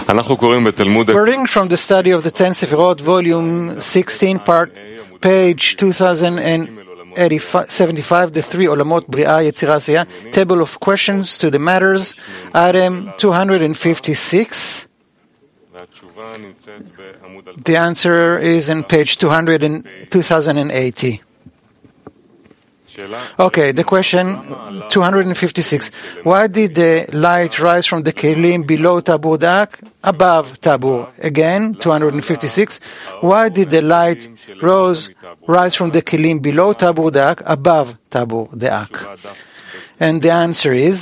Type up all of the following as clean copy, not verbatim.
reading from the study of the 10 Sefirot, volume 16, page 2075, the three Olamot, Bri'ah, Yetzirah, Asiyah, table of questions to the matters, item 256. The answer is in page 2080. Okay, the question 256. Why did the light rise from the kelim below Tabur Da'ak above Tabur? Again, 256. Why did the light rise from the kelim below Tabur Da'ak above Tabur Da'ak? And the answer is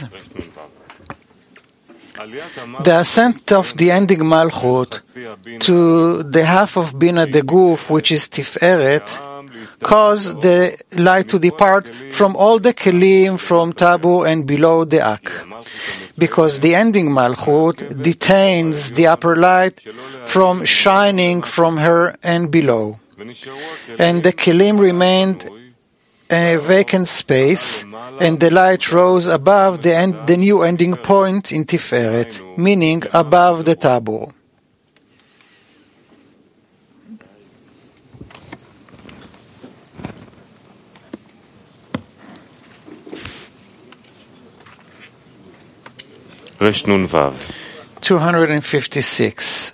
the ascent of the ending Malchut to the half of Bina the Guf, which is Tiferet, caused the light to depart from all the kelim from Tabu and below the Ak, because the ending Malchut detains the upper light from shining from her and below, and the kelim remained a vacant space, and the light rose above the new ending point in Tiferet, meaning above the Tabu. Resh Nun Vav. 256.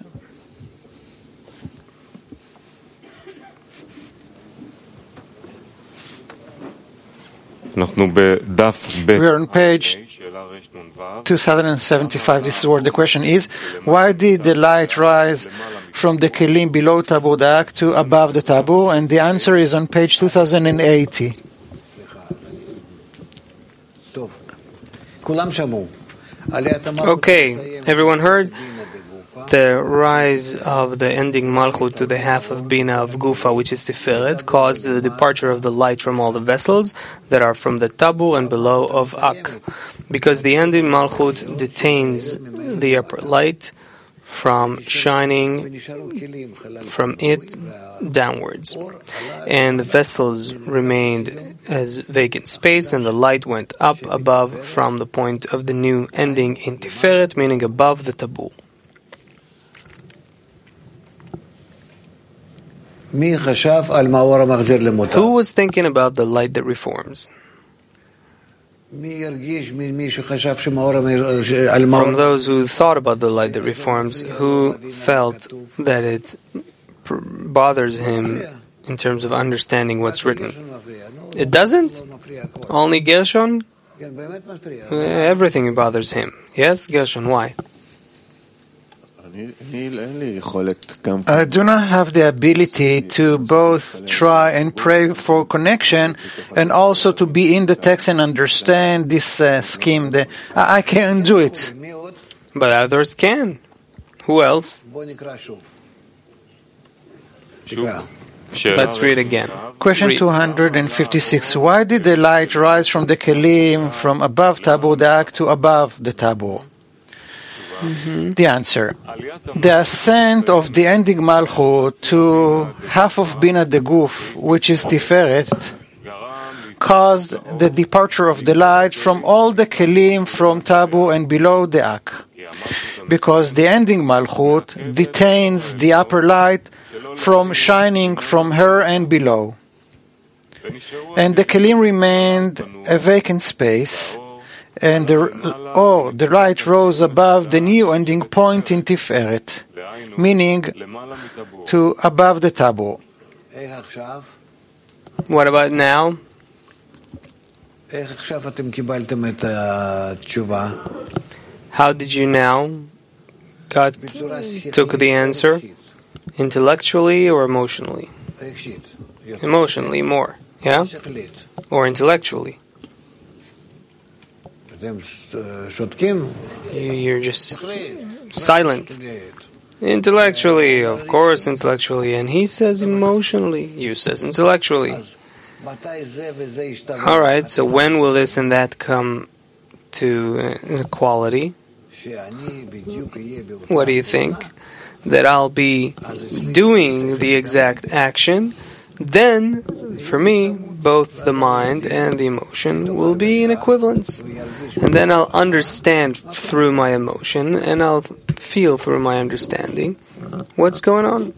We are on page 2075. This is where the question is: why did the light rise from the kelim below Tabur Da'ak to above the Tabu? And the answer is on page 2080. Okay, everyone heard? The rise of the ending Malchut to the half of Bina of Gufa, which is Tiferet, caused the departure of the light from all the vessels that are from the Tabu and below of Ak, because the ending Malchut detains the upper light from shining from it downwards, and the vessels remained as vacant space, and the light went up above from the point of the new ending in Tiferet, meaning above the Tabu. Who was thinking about the light that reforms? From those who thought about the light that reforms, who felt that it bothers him in terms of understanding what's written? It doesn't? Only Gershon? Everything bothers him. Yes, Gershon, why? I do not have the ability to both try and pray for connection and also to be in the text and understand this scheme. I can't do it. But others can. Who else? Let's read again. Question 256. Why did the light rise from the kelim from above Tabur Da'ak to above the Tabu? The answer: the ascent of the ending Malchut to half of Bina the Guf, which is Tiferet, caused the departure of the light from all the kelim from Tabu and below the Ak, because the ending Malchut detains the upper light from shining from her and below, and the kelim remained a vacant space, and the light rose above the new ending point in Tiferet, meaning to above the Tabu. What about now? How did you now? God took the answer intellectually or emotionally? Emotionally more, yeah? Or intellectually? You're just silent. Intellectually, of course, intellectually. And he says emotionally. You says intellectually. All right, so when will this and that come to equality? What do you think? That I'll be doing the exact action, then, for me, both the mind and the emotion will be in equivalence. And then I'll understand through my emotion, and I'll feel through my understanding. What's going on?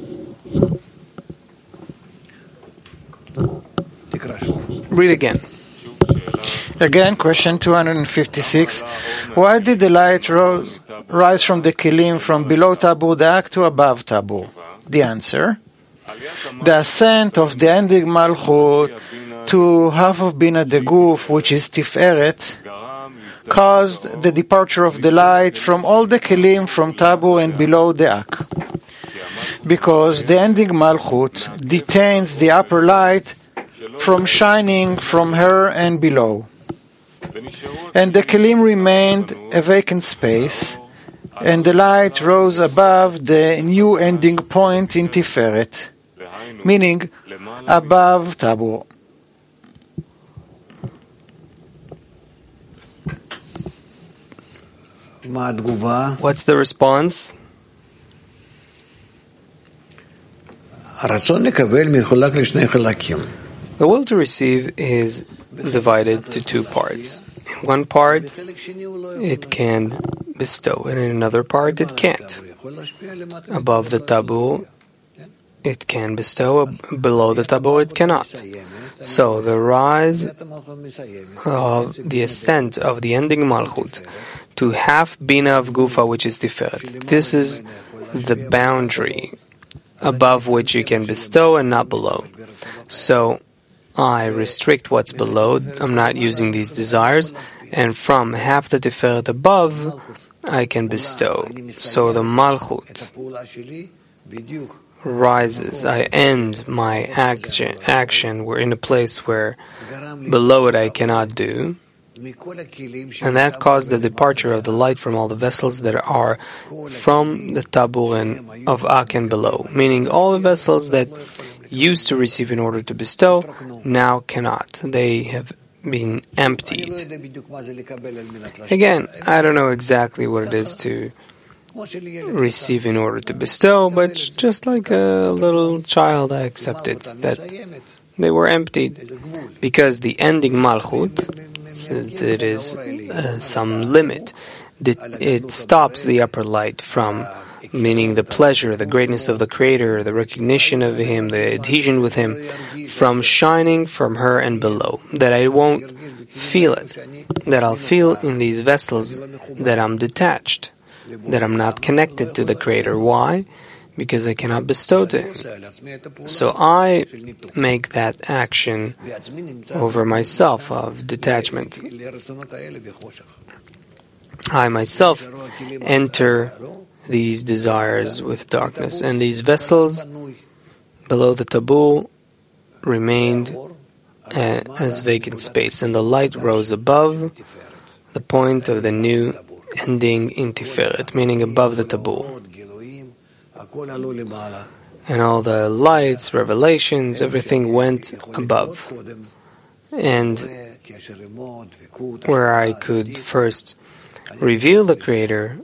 Read again. Again, question 256. Why did the light rise from the kelim from below Tabur Da'ak to above Tabur? The answer: the ascent of the ending Malchut to half of Bina Deguf, which is Tiferet, caused the departure of the light from all the kelim from Tabur and below Da'ak. Because the ending Malchut detains the upper light from shining from her and below. And the kelim remained a vacant space, and the light rose above the new ending point in Tiferet, meaning above Tabur. What's the response? The will to receive is divided to two parts. In one part, it can bestow, and in another part, it can't. Above the Tabur, it can bestow. Below the Tabur, it cannot. So the rise of the ascent of the ending Malchut to half Bina of Gufa, which is Tiferet. This is the boundary above which you can bestow and not below. So I restrict what's below. I'm not using these desires. And from half the Tiferet above, I can bestow. So the Malchut rises. I end my action. We're in a place where below it I cannot do. And that caused the departure of the light from all the vessels that are from the Tabur and of Ak and below. Meaning all the vessels that used to receive in order to bestow now cannot. They have been emptied. Again, I don't know exactly what it is to receive in order to bestow, but just like a little child, I accepted that they were emptied because the ending Malchut, since it is some limit, it stops the upper light from, meaning the pleasure, the greatness of the Creator, the recognition of Him, the adhesion with Him, from shining from her and below. That I won't feel it. That I'll feel in these vessels that I'm detached, that I'm not connected to the Creator. Why? Because I cannot bestow to Him. So I make that action over myself of detachment. I myself enter these desires with darkness, and these vessels below the Tabur remained as vacant space, and the light rose above the point of the new ending in Tiferet, meaning above the Tabur. And all the lights, revelations, everything went above. And where I could first reveal the Creator,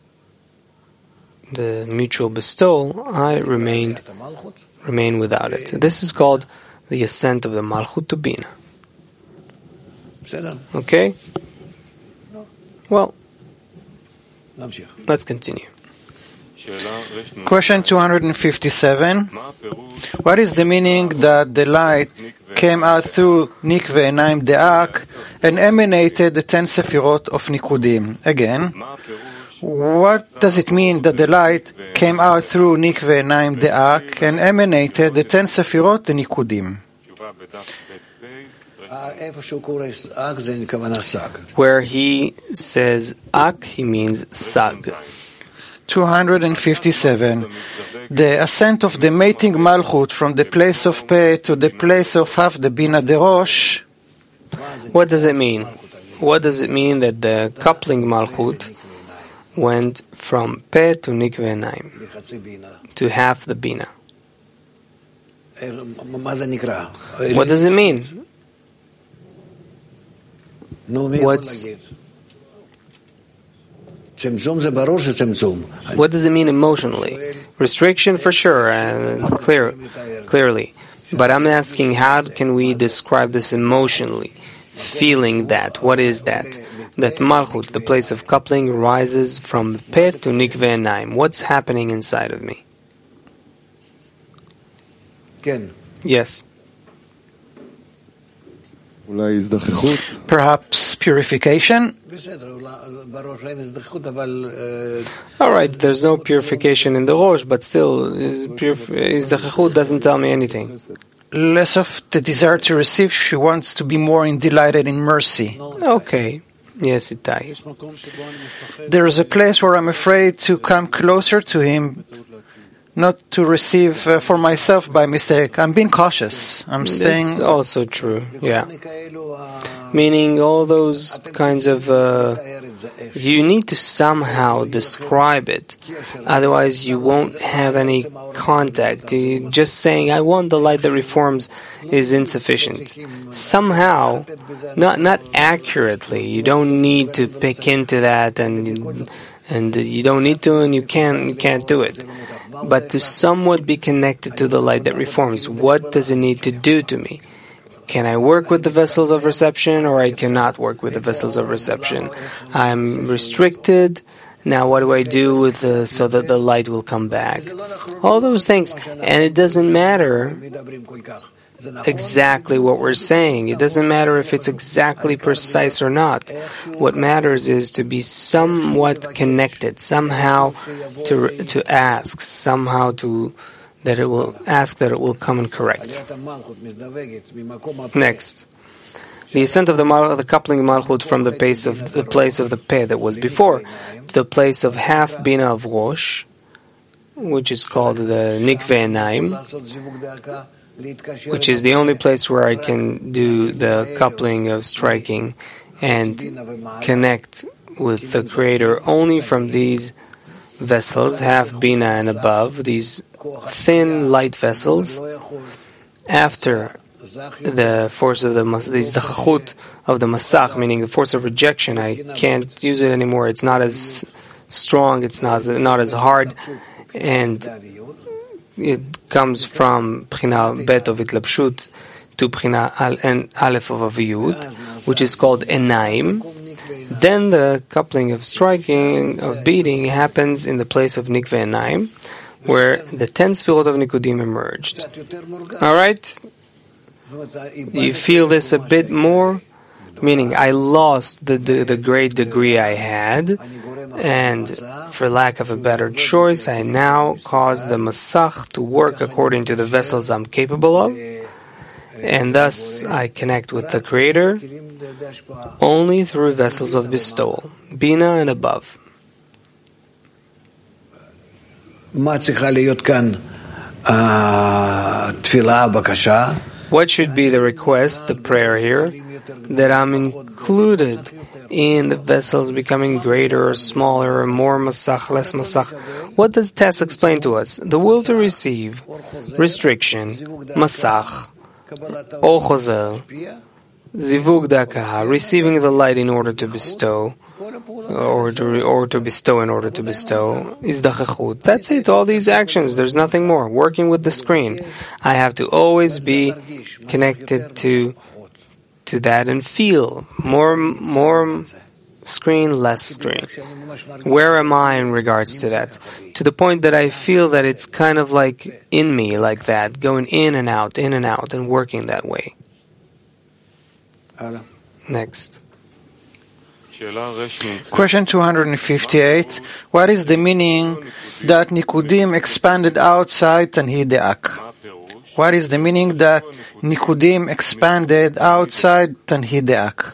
the mutual bestowal, I remain without it. This is called the ascent of the Malchut to Bina. Okay? Well, let's continue. Question 257. What is the meaning that the light came out through Nikve Enaim De'ak and emanated the 10 Sefirot of Nikudim? Again, what does it mean that the light came out through Nikve Enaim De'ak and emanated the 10 Sefirot the Nikudim? Where he says Ak, he means Sag. 257. The ascent of the mating Malchut from the place of Peh to the place of half the Bina Derosh. What does it mean? What does it mean that the coupling Malchut went from Peh to Nikve Enaim, to half the Bina? What does it mean? What does it mean emotionally? Restriction for sure, and clearly. But I'm asking, how can we describe this emotionally? Feeling that. What is that? that Malchut, the place of coupling, rises from Peh to Nikveh Enaim. What's happening inside of me? Yes. Perhaps purification? All right, there's no purification in the Rosh, but still, Izdachechut doesn't tell me anything. Less of the desire to receive, she wants to be more delighted in mercy. Okay. Yes, Itai. There is a place where I'm afraid to come closer to him, not to receive for myself by mistake. I'm being cautious. I'm staying... That's also true, yeah. Meaning all those kinds of... you need to somehow describe it. Otherwise you won't have any contact. Just saying, I want the light that reforms is insufficient. Somehow, not accurately. You don't need to pick into that and you don't need to and you can't do it. But to somewhat be connected to the light that reforms. What does it need to do to me? Can I work with the vessels of reception or I cannot work with the vessels of reception? I'm restricted. Now what do I do so that the light will come back? All those things. And it doesn't matter exactly what we're saying. It doesn't matter if it's exactly precise or not. What matters is to be somewhat connected, somehow to ask, somehow that it will come and correct. Next, the ascent of the coupling Malchut from the place of the Peh that was before to the place of half Bina of Rosh, which is called the Nikveh Enaim, which is the only place where I can do the coupling of striking and connect with the Creator only from these vessels, half Bina and above, these thin, light vessels. After the force of the Zachut of the Masach, meaning the force of rejection, I can't use it anymore. It's not as strong, it's not as hard, and it comes from Bchina Bet of Itlapshut to Bchina Aleph of Aviyut, which is called Enaim. Then the coupling of striking, of beating, happens in the place of Nikveh Enaim, where the 10 Sfirot of Nikudim emerged. Alright? You feel this a bit more? Meaning, I lost the great degree I had, and for lack of a better choice, I now cause the Masach to work according to the vessels I'm capable of, and thus I connect with the Creator only through vessels of bestowal, Bina and above. What should be the request, the prayer here? That I'm included in the vessels becoming greater or smaller or more masach, less masach. What does Tess explain to us? The will to receive, restriction, masach, ochozel, zivug dakaha, receiving the light in order to bestow, or to bestow in order to bestow, izdachechut. That's it, all these actions, there's nothing more. Working with the screen. I have to always be connected to that and feel more screen, less screen. Where am I in regards to that? To the point that I feel that it's kind of like in me, like that, going in and out, and working that way. Next. Question 258. What is the meaning that Nikudim expanded outside Tanhi De'ak? What is the meaning that Nikudim expanded outside Tanhi De'ak?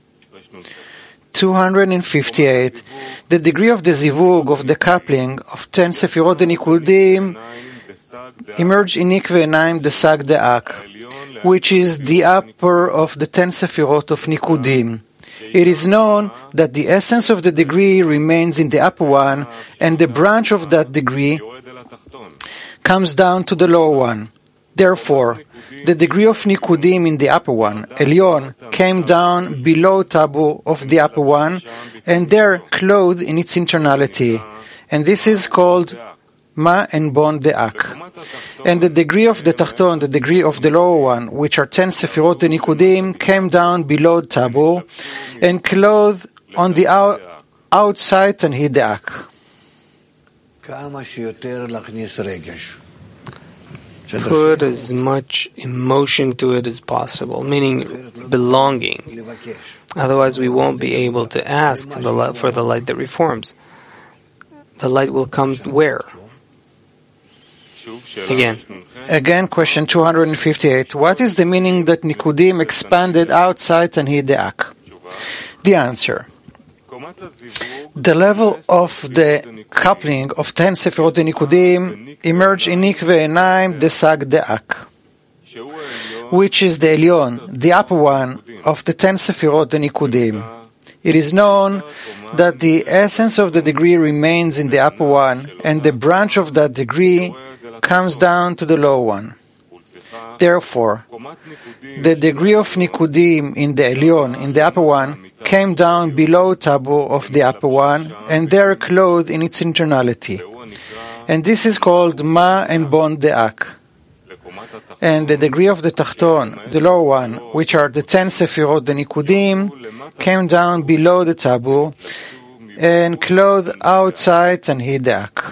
258. The degree of the zivug, of the coupling of 10 Sefirot the Nikudim emerged in Nikveh Enaim the Sag De'ak, which is the upper of the 10 Sefirot of Nikudim. It is known that the essence of the degree remains in the upper one, and the branch of that degree comes down to the lower one. Therefore, the degree of Nikudim in the upper one, Elyon, came down below Tabu of the upper one, and there clothed in its internality. And this is called Ma and Bon De'ak. And the degree of the Tachton, the degree of the lower one, which are 10 Sefirot the Nikudim, came down below Tabu, and clothed on the outside Tanhi De'ak. Put as much emotion to it as possible, meaning belonging. Otherwise, we won't be able to ask for the light that reforms. The light will come where? Again, question 258. What is the meaning that Nikudim expanded outside Tanhi De'ak? The answer. The level of the coupling of 10 Sefirot Nikudim emerged in Nikve Enaim Desag De'ak, which is the Elyon, the upper one of the 10 Sefirot Nikudim. It is known that the essence of the degree remains in the upper one, and the branch of that degree comes down to the lower one. Therefore, the degree of Nikudim in the Elyon, in the upper one, came down below Tabur of the upper one, and they are clothed in its internality. And this is called Ma and Bon De'ak. And the degree of the Tachton, the lower one, which are the 10 Sefirot, the Nikudim, came down below the Tabur, and clothed outside Tanhi De'ak.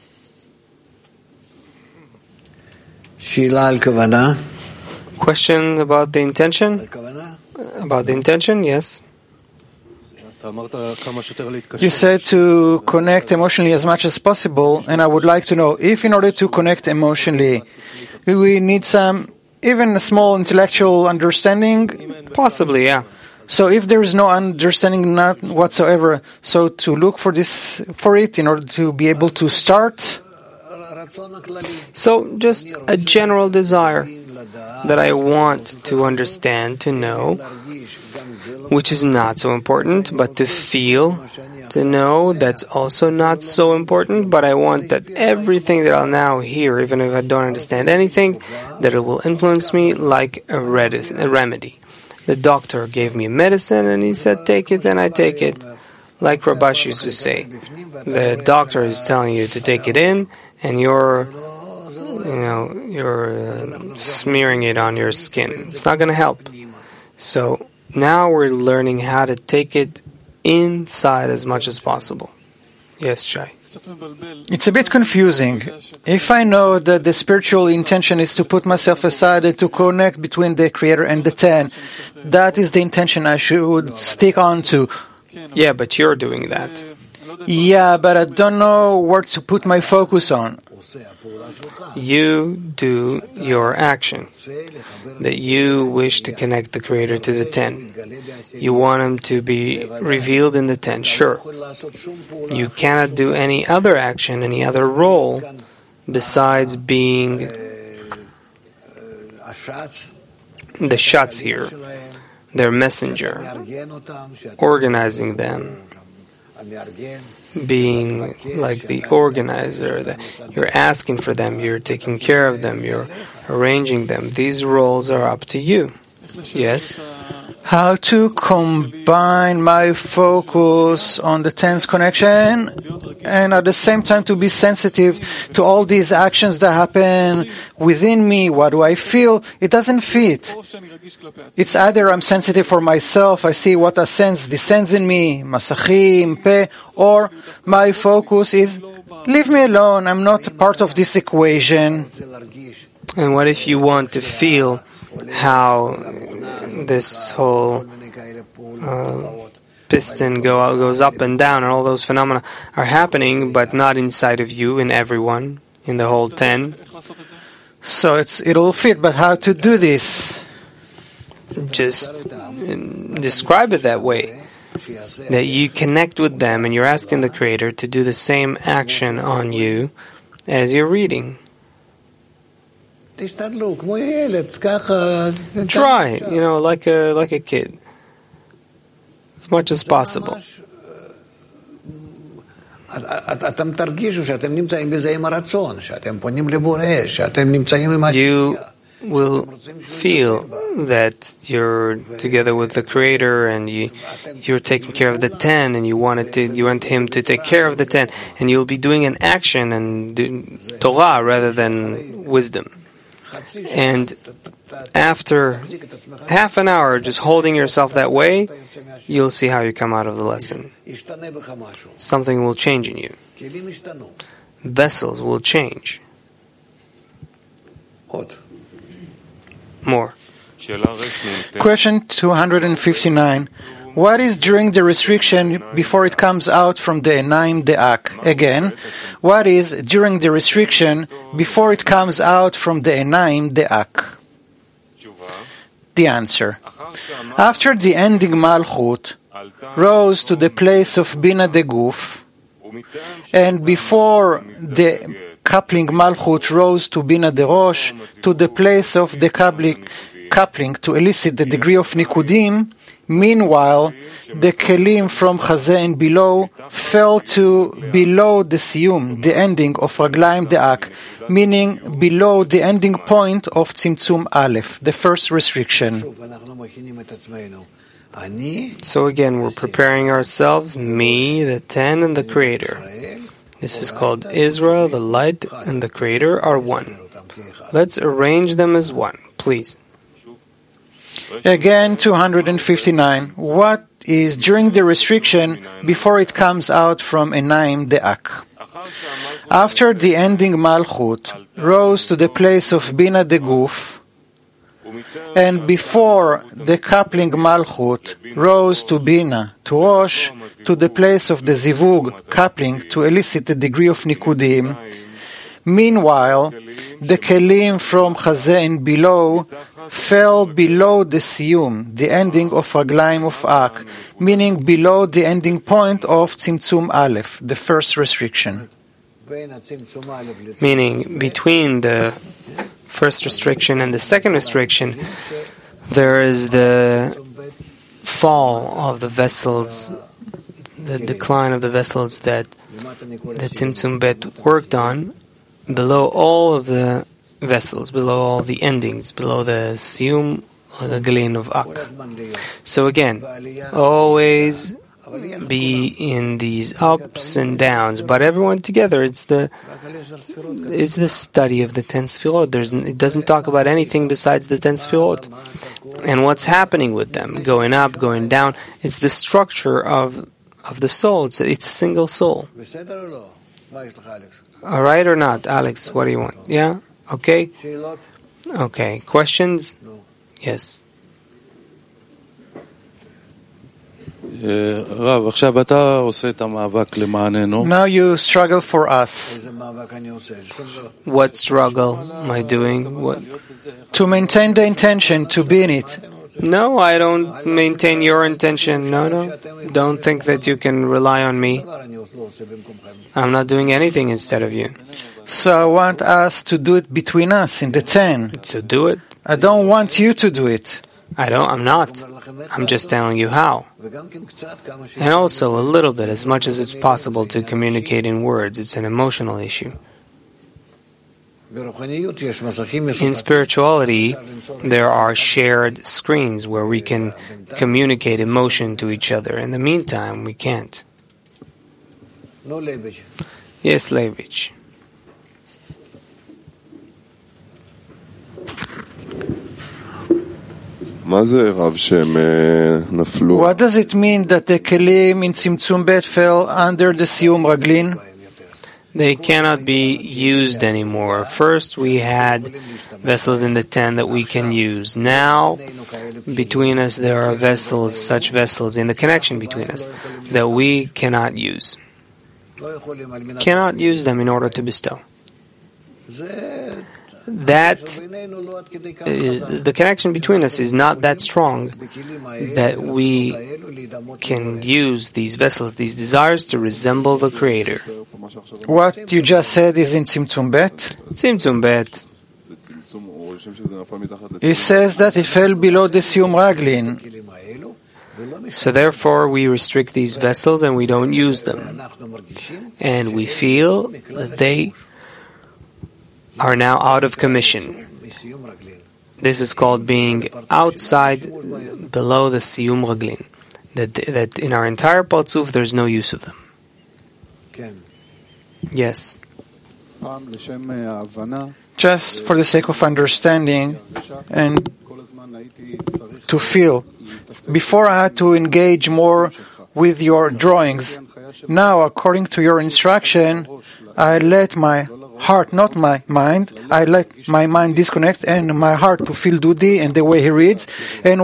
Question about the intention? About the intention, yes. You said to connect emotionally as much as possible, and I would like to know if in order to connect emotionally, we need some, even a small intellectual understanding? Possibly, yeah. So if there is no understanding, not whatsoever, so to look for it in order to be able to start? So just a general desire that I want to understand, to know, which is not so important, but to feel, to know, that's also not so important, but I want that everything that I'll now hear, even if I don't understand anything, that it will influence me like a remedy. The doctor gave me medicine and he said, take it, and I take it. Like Rabash used to say, the doctor is telling you to take it in, and you're smearing it on your skin. It's not going to help. So now we're learning how to take it inside as much as possible. Yes, Shai. It's a bit confusing. If I know that the spiritual intention is to put myself aside and to connect between the Creator and the 10, that is the intention I should stick on to. Yeah, but you're doing that. Yeah, but I don't know where to put my focus on. You do your action, that you wish to connect the Creator to the 10. You want Him to be revealed in the 10, sure. You cannot do any other action, any other role, besides being the Shatz here, their messenger, organizing them, being like the organizer. You're asking for them, you're taking care of them, you're arranging them. These roles are up to you. Yes? How to combine my focus on the 10's connection and at the same time to be sensitive to all these actions that happen within me. What do I feel? It doesn't fit. It's either I'm sensitive for myself, I see what descends in me, masachim, peh, or my focus is, leave me alone, I'm not a part of this equation. And what if you want to feel how this whole piston goes up and down, and all those phenomena are happening, but not inside of you, in everyone, in the whole 10? So it'll fit, but how to do this? Just describe it that way, that you connect with them and you're asking the Creator to do the same action on you as you're reading. Try, like a kid, as much as possible. You will feel that you're together with the Creator, and you're taking care of the 10, and you want Him to take care of the 10, and you'll be doing an action and Torah rather than wisdom. And After half an hour just holding yourself that way, you'll see how you come out of the lesson. Something will change in you. Vessels will change. More. Question 259. What is during the restriction before it comes out from the Enaim De'ak? Again, what is during the restriction before it comes out from the Enaim De'ak? The answer. After the ending Malchut rose to the place of Bina Deguf, and before the coupling Malchut rose to Bina Derosh, to the place of the coupling to elicit the degree of Nikudim, meanwhile, the Kelim from Chazeh and below fell to below the Siyum, the ending of Raglaim De'ak, meaning below the ending point of Tzimtzum Aleph, the first restriction. So again, we're preparing ourselves, me, the ten, and the Creator. This is called Israel, the light, and the Creator are one. Let's arrange them as one, please. Again, 259. What is during the restriction before it comes out from Enaim De'ak? After the ending Malchut rose to the place of Bina Deguf, and before the coupling Malchut rose to Bina, to Rosh, to the place of the Zivug coupling to elicit the degree of Nikudim, meanwhile, the Kelim from Chazeh and below fell below the Siyum, the ending of Raglaim of Ak, meaning below the ending point of Tzimtzum Aleph, the first restriction. Meaning, between the first restriction and the second restriction, there is the fall of the vessels, the decline of the vessels that the Tzimtzum Bet worked on, below all of the vessels, below all the endings, below the Siyum or the Galin of Ak. So again, always be in these ups and downs, but everyone together, it's the study of the 10 Sfirot. It doesn't talk about anything besides the 10 Sfirot. And what's happening with them, going up, going down, it's the structure of the soul. It's a single soul. All right or not, Alex? What do you want? Yeah? Okay? Okay. Questions? Yes. Now you struggle for us. What struggle am I doing? What? To maintain the intention, to be in it. No, I don't maintain your intention. No. Don't think that you can rely on me. I'm not doing anything instead of you. So I want us to do it between us in the 10. So do it. I don't want you to do it. I'm not. I'm just telling you how. And also a little bit, as much as it's possible to communicate in words. It's an emotional issue. In spirituality, there are shared screens where we can communicate emotion to each other. In the meantime, we can't. Yes, Levich. What does it mean that the Kelim in Tzimtzum Bet fell under the Siyum Raglin? They cannot be used anymore. First, we had vessels in the 10 that we can use. Now, between us, there are vessels, such vessels in the connection between us, that we cannot use. Cannot use them in order to bestow. That is, the connection between us is not that strong that we can use these vessels, these desires, to resemble the Creator. What you just said is in Tzimtzum Bet? Tzimtzum Bet. It says that it fell below the Siyum Raglin. So therefore we restrict these vessels and we don't use them. And we feel that they are now out of commission. This is called being outside, below the Siyum Raglin. That in our entire Parzuf there's no use of them. Yes. just for the sake of understanding and to feel. Before I had to engage more with your drawings. Now, according to your instruction, I let my heart, not my mind, I let my mind disconnect and my heart to feel Dudi and the way he reads, and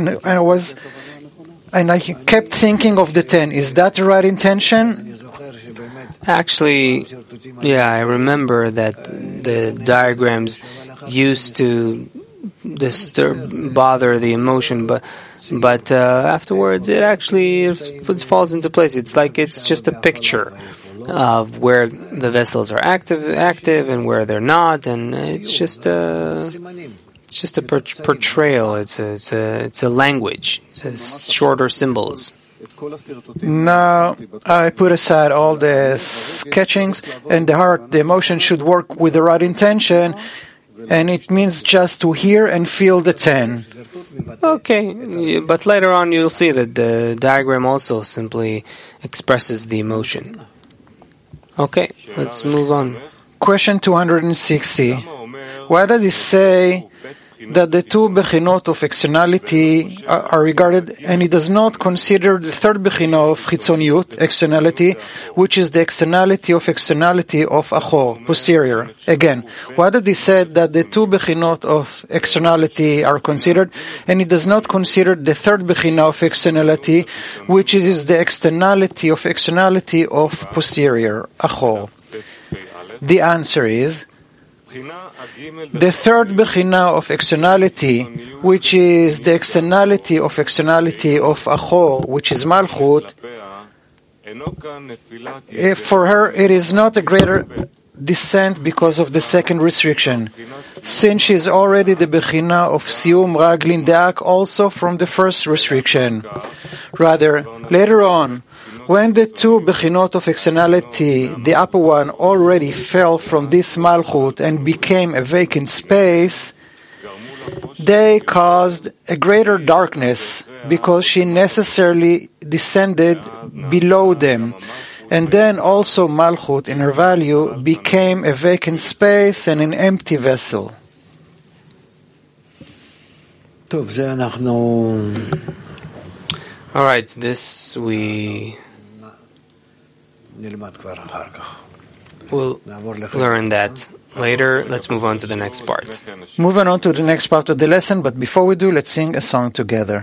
I kept thinking of the 10. Is that the right intention? Actually, yeah, I remember that the diagrams used to bother the emotion, but afterwards it falls into place. It's like it's just a picture of where the vessels are active and where they're not, and it's just a portrayal. It's a language. It's shorter symbols. Now I put aside all the sketchings, and the emotion should work with the right intention, and it means just to hear and feel the 10. Okay, but later on you'll see that the diagram also simply expresses the emotion. Okay, let's move on. Question 260. Why does it say that the two bechinot of externality are regarded, and it does not consider the third bechina of chitzoniyut, externality, which is the externality of achor, posterior? Again, why did he say that the two bechinot of externality are considered, and it does not consider the third bechina of externality, which is the externality of posterior, achor? The answer is, the third bechina of externality, which is the externality of achor, which is malchut, for her it is not a greater descent because of the second restriction, since she is already the bechina of sium raglin deak also from the first restriction. Rather, later on, when the two bechinot of externality, the upper one, already fell from this malchut and became a vacant space, they caused a greater darkness because she necessarily descended below them. And then also malchut, in her value, became a vacant space and an empty vessel. All right, this we we'll learn that later. Let's move on to the next part. Moving on to the next part of the lesson, but before we do, let's sing a song together.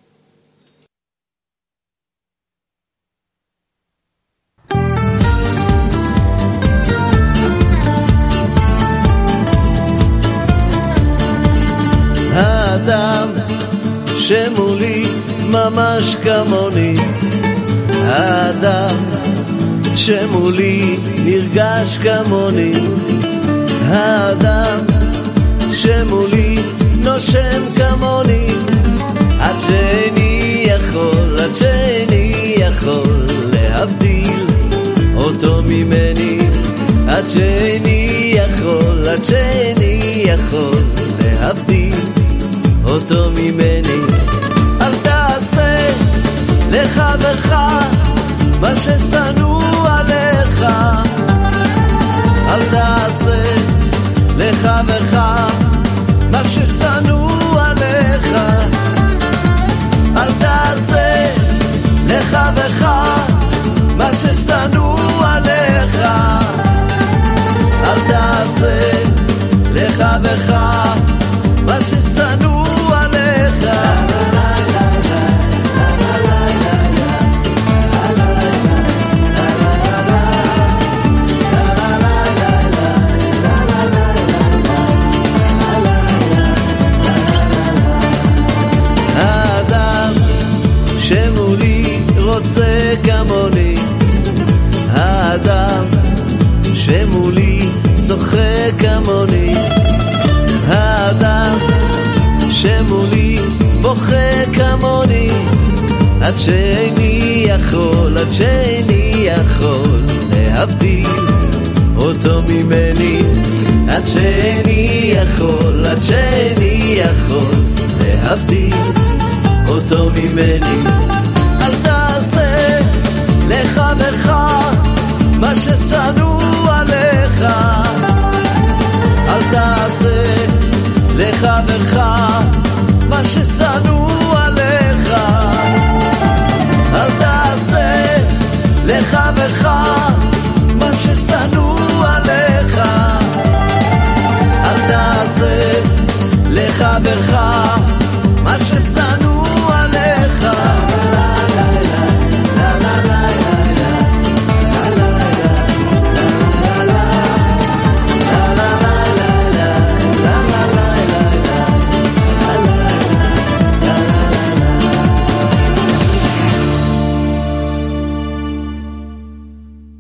האדם שמולי ממש כמוני, האדם שמולי נרגש כמוני, האדם שמולי נושם כמוני, עד שאני יכול להבדיל אותו ממני, עד שאני יכול להבדיל אותו ממני. אל תעשה לחברך מה ששנוא עליך, אל תעשה לחברך מה ששנוא עליך, אל תעשה לחברך מה ששנוא עליך, אל תעשה לחברך מה ששנוא עליך. האדם שמולי רוצה כמוני, האדם שמולי צוחק כמוני, האדם שמולי בוכה כמוני, עד שאני יכול להבדיל אותו ממני, עד שאני יכול להבדיל אותו ממני. אל תעשה לחברך מה ששנוא עליך, בך, מה ששנוא